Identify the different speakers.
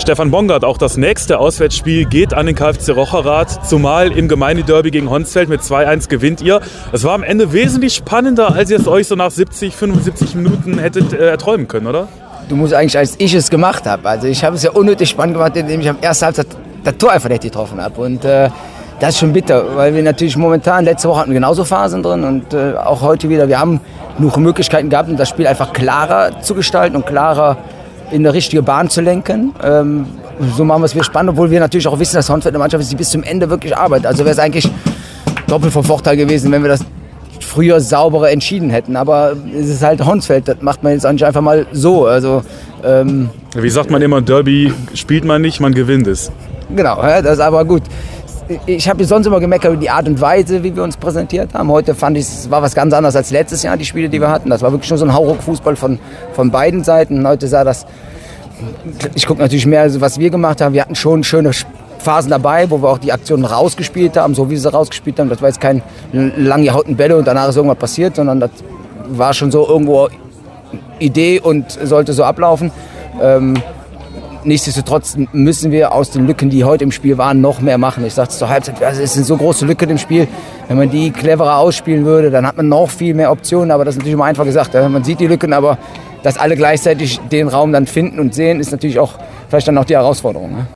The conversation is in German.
Speaker 1: Stefan Bongard, auch das nächste Auswärtsspiel geht an den KFC Rocherath, zumal im Gemeindederby gegen Honsfeld mit 2-1 gewinnt ihr. Es war am Ende wesentlich spannender, als ihr es euch so nach 70, 75 Minuten hättet erträumen können, oder?
Speaker 2: Du musst eigentlich, als ich es gemacht habe, also ich habe es ja unnötig spannend gemacht, indem ich am ersten Halbzeit das Tor einfach nicht getroffen habe. Und das ist schon bitter, weil wir natürlich momentan, letzte Woche hatten wir genauso Phasen drin und auch heute wieder, wir haben genug Möglichkeiten gehabt, um das Spiel einfach klarer zu gestalten und klarer in eine richtige Bahn zu lenken. So machen wir es wieder spannend, obwohl wir natürlich auch wissen, dass Honsfeld eine Mannschaft ist, die bis zum Ende wirklich arbeitet. Also wäre es eigentlich doppelt vom Vorteil gewesen, wenn wir das früher sauberer entschieden hätten. Aber es ist halt Honsfeld, das macht man jetzt eigentlich einfach mal so. Also,
Speaker 1: wie sagt man immer, Derby spielt man nicht, man gewinnt es.
Speaker 2: Genau, das ist aber gut. Ich habe sonst immer gemeckert über die Art und Weise, wie wir uns präsentiert haben. Heute fand ich, es war was ganz anderes als letztes Jahr, die Spiele, die wir hatten. Das war wirklich nur so ein Hauruck-Fußball von beiden Seiten. Heute sah das, ich gucke natürlich mehr, was wir gemacht haben. Wir hatten schon schöne Phasen dabei, wo wir auch die Aktionen rausgespielt haben, so wie sie rausgespielt haben. Das war jetzt kein lang gehauten Bälle und danach ist irgendwas passiert, sondern das war schon so irgendwo Idee und sollte so ablaufen. Nichtsdestotrotz müssen wir aus den Lücken, die heute im Spiel waren, noch mehr machen. Ich sagte zur Halbzeit, also es sind so große Lücken im Spiel. Wenn man die cleverer ausspielen würde, dann hat man noch viel mehr Optionen. Aber das ist natürlich immer einfach gesagt. Man sieht die Lücken, aber dass alle gleichzeitig den Raum dann finden und sehen, ist natürlich auch vielleicht dann auch die Herausforderung.